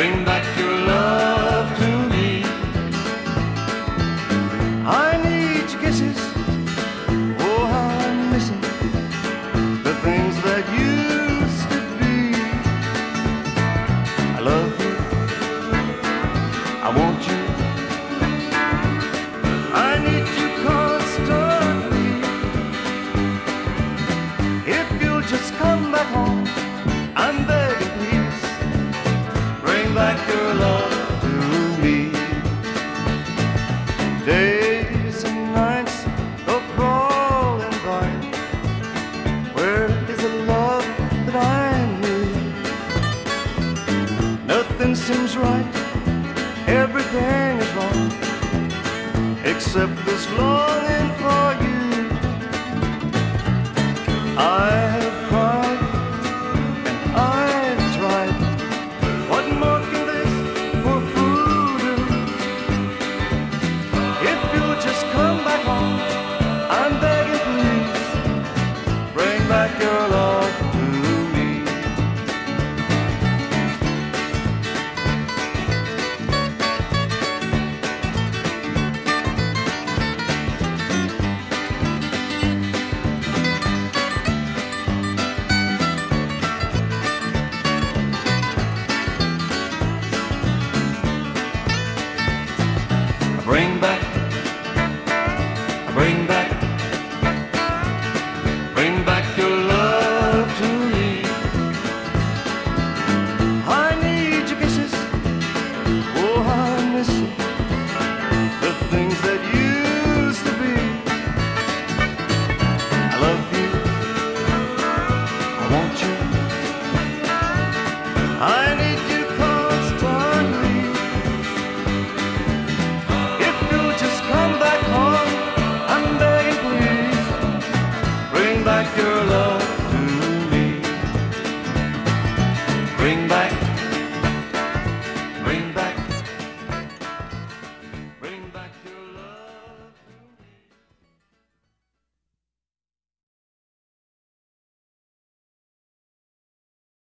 Bring back your love to me. I need your kisses. Oh, how I'm missing the things that used to be. I love you. I want you. I need you constantly. If you'll just come back home, I'm begging, please. Bring back your love to me. Days and nights go crawling by. Where is the love that I knew? Nothing seems right, everything is wrong, except this longing for you. I